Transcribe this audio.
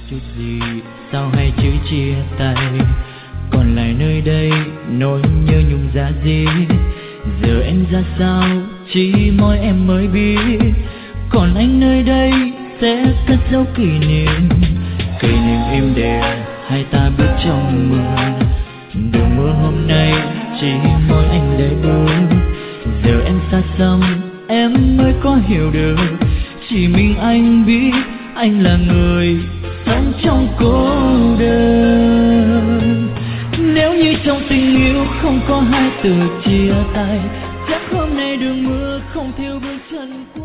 chút gì, sao hai chữ chia tay. Còn lại nơi đây nỗi nhớ nhung giá gì. Giờ em ra sao chỉ mỗi em mới biết. Còn anh nơi đây sẽ cất dấu kỷ niệm êm đềm hai ta bước trong mưa. Đường mưa hôm nay chỉ mỗi anh để bước. Giờ em xa xăm em mới có hiểu được, chỉ mình anh biết anh là người sống trong cô đơn. Nếu như trong tình yêu không có hai từ chia tay, chắc hôm nay đường mưa không theo bước chân của